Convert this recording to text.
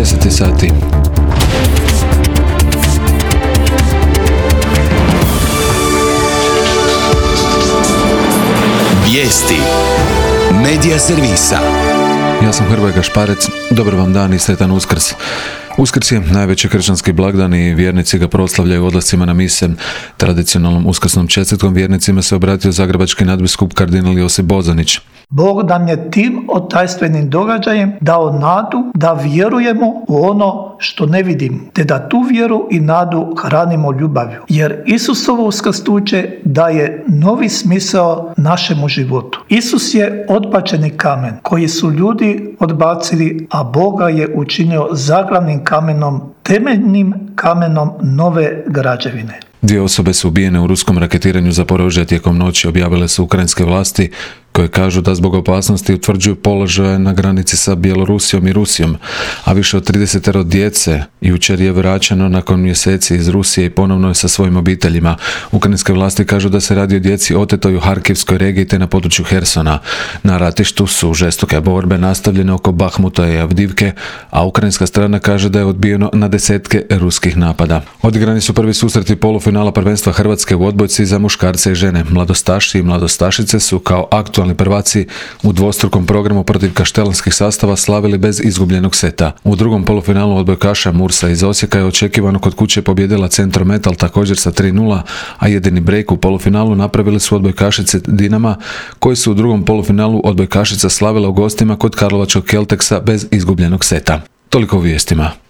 10 sati. Vijesti Medija servisa. Ja sam Hrvoje Gašparec, dobar vam dan i sretan Uskrs. Uskrs je najveći kršćanski blagdan i vjernici ga proslavljaju odlascima na mise. Tradicionalnom uskrsnom čestitkom vjernicima se obratio zagrebački nadbiskup kardinal Josip Bozanić. Bog nam je tim otajstvenim događajem dao nadu da vjerujemo u ono što ne vidimo, te da tu vjeru i nadu hranimo ljubavlju. Jer Isusovo uskrsnuće daje novi smisao našemu životu. Isus je odbačeni kamen koji su ljudi odbacili, a Boga je učinio zaglavnim kamenom, temeljnim kamenom nove građevine. 2 osobe su ubijene u ruskom raketiranju Zaporožja tijekom noći, objavile su ukrajinske vlasti, koje kažu da zbog opasnosti utvrđuju položaje na granici sa Bjelorusijom i Rusijom, a više od 30 djece jučer je vraćeno nakon mjeseci iz Rusije i ponovno je sa svojim obiteljima. Ukrajinske vlasti kažu da se radi o djeci otetoj u Harkivskoj regiji te na području Hersona. Na ratištu su žestoke borbe nastavljene oko Bahmuta i Avdivke, a ukrajinska strana kaže da je odbijeno na desetke ruskih napada. Odigrani su prvi susreti polufinala prvenstva Hrvatske u odbojci za muškarce i žene. Mladostaši i mladostašice su kao aktualni prvaci u dvostrukom programu protiv kaštelanskih sastava slavili bez izgubljenog seta. U drugom polufinalu odbojkaša Mursa iz Osijeka je očekivano kod kuće pobijedila Centrometal također sa 3:0, a jedini break u polufinalu napravili su odbojkašice Dinama, koji su u drugom polufinalu odbojkašica slavila u gostima kod karlovačkog Kelteksa bez izgubljenog seta. Toliko u vijestima.